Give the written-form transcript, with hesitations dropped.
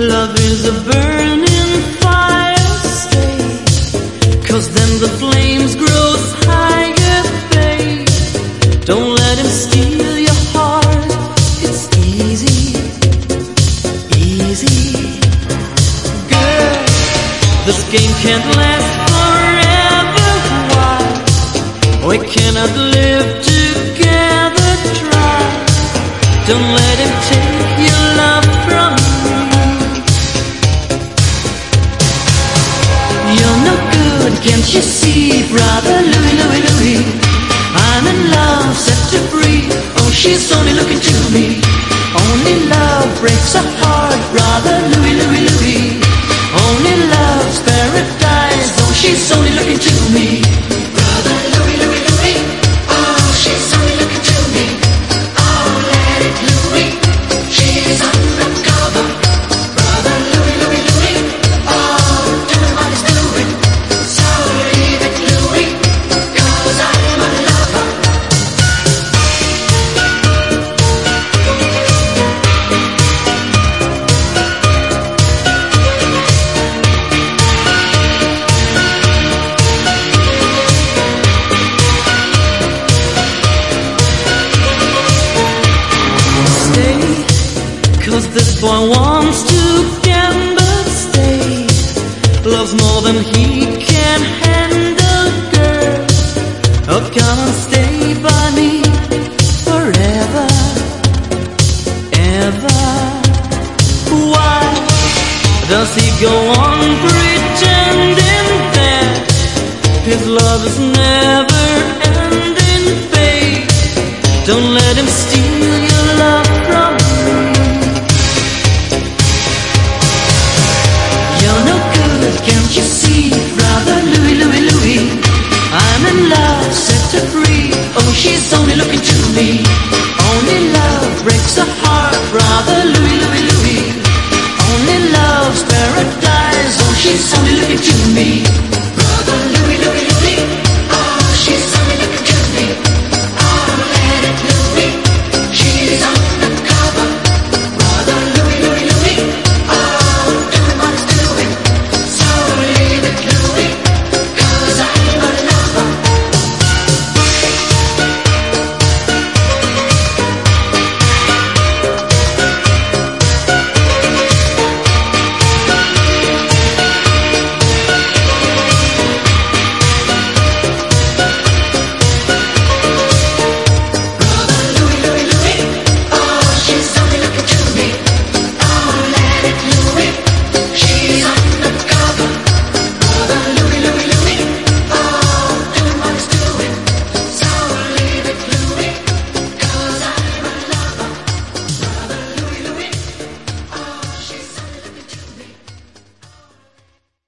Love is a burning fire, stay, 'cause then the flames grow higher, babe. Don't let him steal your heart, it's easy, easy. Girl, this game can't last forever, why? We cannot live together, try. Don't let him take your love from me. You're no good, can't you see, brother Louie, Louie, Louie? I'm in love, set to free. Oh, she's only looking to me. Only love breaks a heart, brother Louie, Louie, Louie. Only love's paradise. Oh, she's only looking to me. Brother Louie, Louie, Louie. Oh, she's only looking to me. Oh, let it Louie. She's undercover. Brother Louie, Louie, Louie. Oh, doing what he's doing. So leave it, Louie, 'cause I'm a lover. Stay, 'cause this boy wants to gamble, stay. Loves more than he can handle, girl. Oh, come and stay by me forever, ever. Why does he go on pretending that his love is never ending, babe? Don't let him steal your love from me. You're no good, can't you see, brother Louie, Louie, Louie? I'm in love, set to free. Oh, she's only looking to me. Only love breaks a heart.